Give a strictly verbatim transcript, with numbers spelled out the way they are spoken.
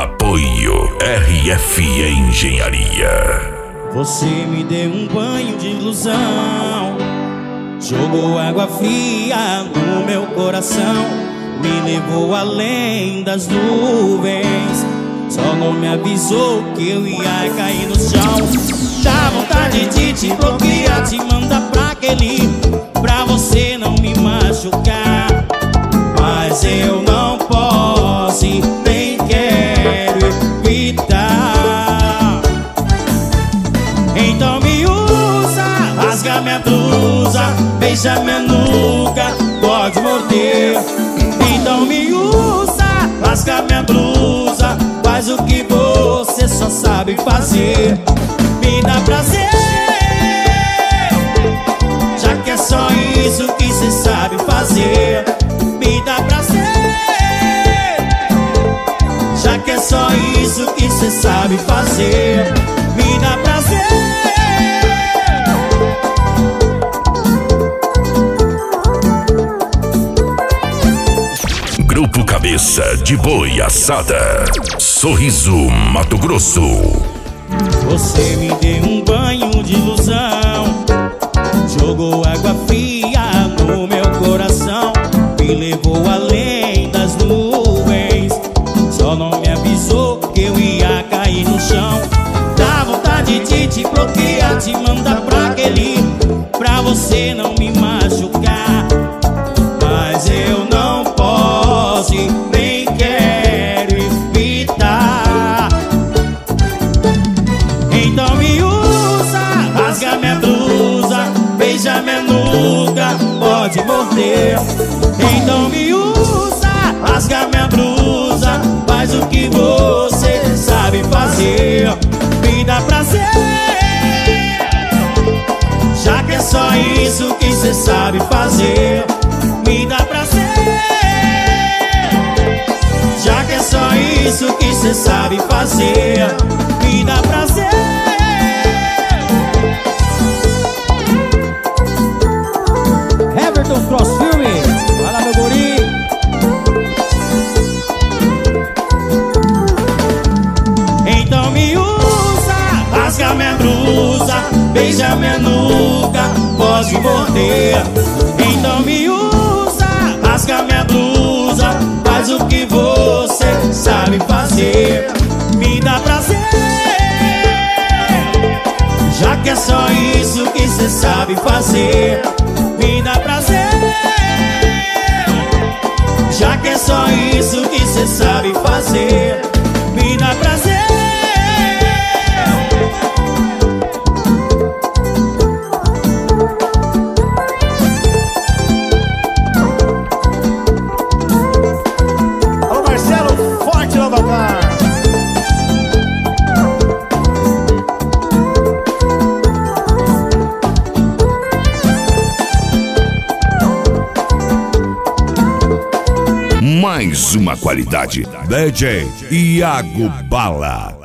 Apoio R F Engenharia. Você me deu um banho de ilusão, jogou água fria no meu coração, me levou além das nuvens, só não me avisou que eu ia cair no chão. Dá vontade de te bloquear, te mandar pra aquele, pra você não me machucar, mas eu não posso e nem quero evitar. Então me usa, rasga minha blusa, beija minha nuca, pode morder. Então me usa, rasga minha blusa, faz o que você só sabe fazer. Me dá prazer, já que é só isso que cê sabe fazer. Me dá prazer, já que é só isso que cê sabe fazer. Me dá prazer. Grupo Cabeça de Boi Assada, Sorriso, Mato Grosso. Você me deu um banho de ilusão, jogou água fria no meu coração, me levou além das nuvens, só não me avisou que eu ia cair no chão. Dá vontade de te bloquear, te mandar pra aquele, pra você não me machucar, mas eu não posso e nem quero evitar. Então me usa, rasga minha blusa, beija minha nuca, pode morder. Então me usa, rasga minha blusa, faz o que você sabe fazer. Me dá prazer, já que é só isso que cê sabe fazer. Me dá prazer, já que é só isso que cê sabe fazer. Me dá prazer. Everton Cross Filme, vai lá meu guri. Então me usa, rasga minha blusa, beija minha nuca, pode morder. Então me usa, rasga minha blusa, faz o que você sabe fazer. Me dá prazer, já que é só isso que cê sabe fazer. Me dá prazer, já que é só isso que cê sabe fazer. Me dá prazer. Alô Marcelo, forte no Bacar. Mais uma qualidade. D J Iago Bala.